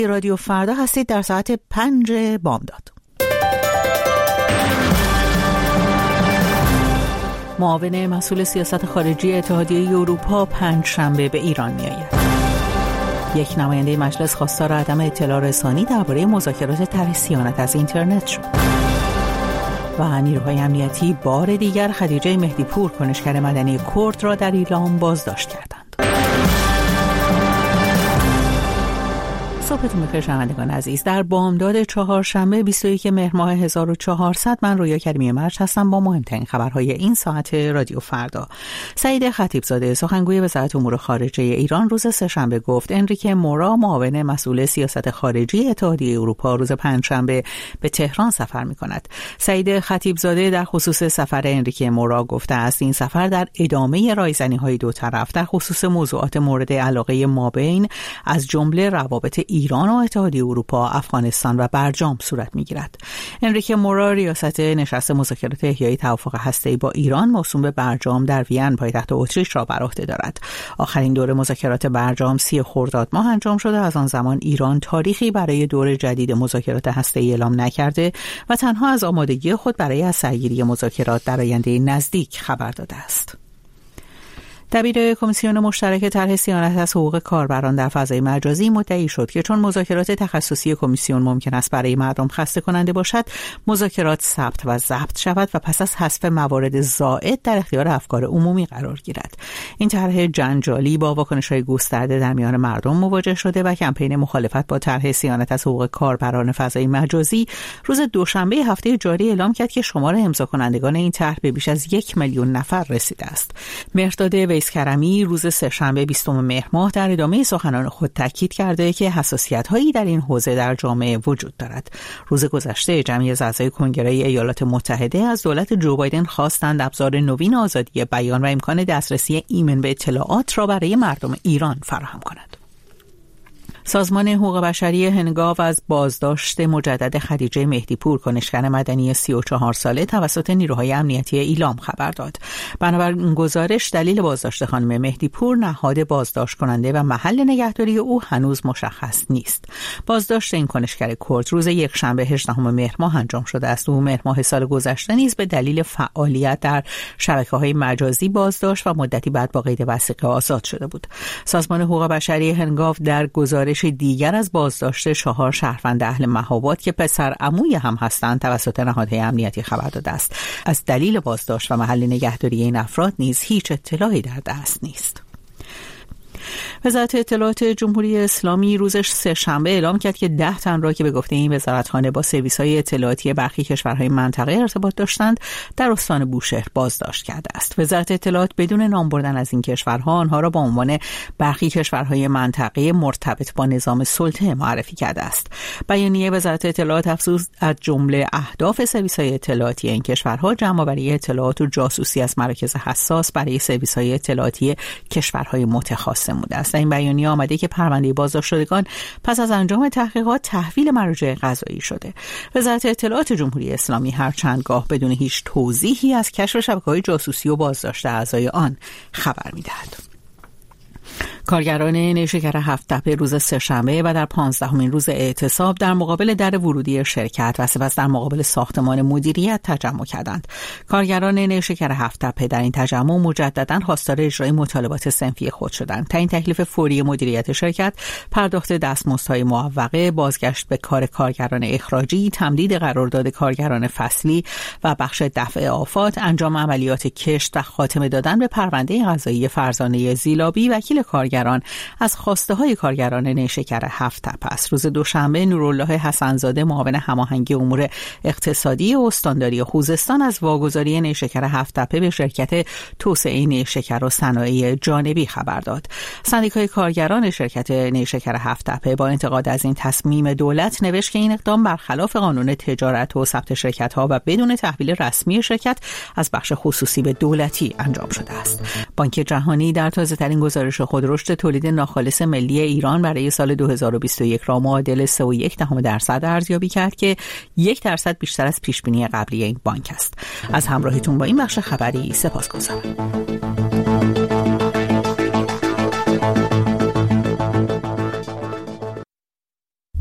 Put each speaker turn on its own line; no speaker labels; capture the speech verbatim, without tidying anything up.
رادیو فردا هستید در ساعت پنج بامداد. معاون مسئول سیاست خارجی اتحادیه اروپا پنج شنبه به ایران می‌آید. یک نماینده مجلس خواستار عدم اطلاع رسانی درباره مذاکرات طرح صیانت از اینترنت شد. و نیروهای امنیتی بار دیگر خدیجه مهدیپور، کنشگر مدنی کرد را در ایلام بازداشت کردند. صبحتون بخیر شنوندگان عزیز. در بامداد چهارشنبه بیست و یکم مهر ماه هزار و چهارصد من رویا کریمی مرج هستم با مهمترین خبرهای این ساعت رادیو فردا. سعید خطیبزاده سخنگوی وزارت امور خارجه ایران روز سه‌شنبه گفت انریکه مورا، معاون مسئول سیاست خارجی اتحادیه اروپا، روز پنجشنبه به تهران سفر می‌کند. سعید خطیبزاده در خصوص سفر انریکه مورا گفته است این سفر در ادامه رایزنی‌های دو طرف در خصوص موضوعات مورد علاقه مابین از جمله روابط ایران و اتحادیه اروپا، افغانستان و برجام صورت می‌گیرد. انریکه مورا ریاست نشست مذاکرات احیای توافق هسته‌ای با ایران موسوم به برجام در وین پایتخت اتریش را بر عهده دارد. آخرین دور مذاکرات برجام سی خرداد ماه انجام شده. از آن زمان ایران تاریخی برای دور جدید مذاکرات هسته‌ای اعلام نکرده و تنها از آمادگی خود برای از سرگیری مذاکرات در آینده نزدیک خبر داده است. دبیر کمیسیون مشترک طرح صیانت از حقوق کاربران در فضای مجازی مدعی شد که چون مذاکرات تخصصی کمیسیون ممکن است برای مردم خسته کننده باشد، مذاکرات ثبت و ضبط شود و پس از حذف موارد زائد در اختیار افکار عمومی قرار گیرد. این طرح جنجالی با واکنش‌های گسترده در میان مردم مواجه شده و کمپین مخالفت با طرح صیانت از حقوق کاربران فضای مجازی روز دوشنبه هفته جاری اعلام کرد که شمار امضا کنندگان این طرح به بیش از یک میلیون نفر رسیده است. مهرداد کرمی روز سه‌شنبه بیستم مهر ماه در ادامه سخنان خود تاکید کرده که حساسیت‌هایی در این حوزه در جامعه وجود دارد. روز گذشته جمعی از اعضای کنگره ایالات متحده از دولت جو بایدن خواستند ابزار نوین آزادی بیان و امکان دسترسی ایمن به اطلاعات را برای مردم ایران فراهم کند. سازمان حقوق بشری هنگاو از بازداشت مجدد خدیجه مهدیپور، کنشگر مدنی سی و چهار ساله توسط نیروهای امنیتی ایلام خبر داد. بنابر این گزارش دلیل بازداشت خانم مهدیپور، نهاد بازداشت کننده و محل نگهداری او هنوز مشخص نیست. بازداشت این کنشگر کرد روز یکشنبه هجدهم مهر ماه انجام شده است. او مهر ماه سال گذشته نیز به دلیل فعالیت در شبکه‌های مجازی بازداشت و مدتی بعد با قید وثیقه آزاد شده بود. سازمان حقوق بشری هنگاو در گزارش دیگر از بازداشت چهار شهروند اهل مهاباد که پسر عموی هم هستند توسط نهادهای امنیتی خبر داده است. از دلیل بازداشت و محل نگهداری این افراد نیز هیچ اطلاعی در دست نیست. وزارت اطلاعات جمهوری اسلامی روز سه‌شنبه اعلام کرد که ده تن را که به گفته این وزارتخانه با سرویس‌های اطلاعاتی برخی کشورهای منطقه ارتباط داشتند در استان بوشهر بازداشت کرده است. وزارت اطلاعات بدون نام بردن از این کشورها آنها را با عنوان برخی کشورهای منطقه مرتبط با نظام سلطه معرفی کرده است. بیانیه وزارت اطلاعات افزود از جمله اهداف سرویس‌های اطلاعاتی این کشورها جمع‌آوری اطلاعات و جاسوسی از مراکز حساس برای سرویس‌های اطلاعاتی کشورهای متخاصم بوده است. این بیانیه آمده که پرونده بازداشت شدگان پس از انجام تحقیقات تحویل مراجع قضایی شده. وزارت اطلاعات جمهوری اسلامی هر چندگاه بدون هیچ توضیحی از کشف شبکه‌های جاسوسی و بازداشت اعضای آن خبر می‌دهد. کارگران نیشکر هفت تپه روز سه‌شنبه و در پانزدهمین روز اعتصاب در مقابل در ورودی شرکت و سپس در مقابل ساختمان مدیریت تجمع کردند. کارگران نیشکر هفت تپه در این تجمع مجدداً خواستار اجرای مطالبات صنفی خود شدند. تعیین تکلیف فوری مدیریت شرکت، پرداخت دستمزدهای معوقه، بازگشت به کار کارگران اخراجی، تمدید قرارداد کارگران فصلی و بخش دفع آفات، انجام عملیات کشت و خاتمه دادن به پرونده قضایی فرزانه زیلابی، وکیل کارگران از خواسته های کارگران نیشکر هفت تپه است. روز دوشنبه نورالله حسنزاده، معاون هماهنگی امور اقتصادی استانداری خوزستان، از واگذاری نیشکر هفت تپه به شرکت توسعه نیشکر و صنایع جانبی خبر داد. سندیکای کارگران شرکت نیشکر هفت تپه با انتقاد از این تصمیم دولت نوشت که این اقدام برخلاف قانون تجارت و ثبت شرکت‌ها و بدون تحویل رسمی شرکت از بخش خصوصی به دولتی انجام شده است. بانک جهانی در تازه‌ترین گزارش خود رشد تولید ناخالص ملی ایران برای سال دو هزار و بیست و یک را معادل سه و یک دهم درصد ارزیابی کرد که یک درصد بیشتر از پیشبینی قبلی این بانک است. از همراهیتون با این بخش خبری سپاسگزارم.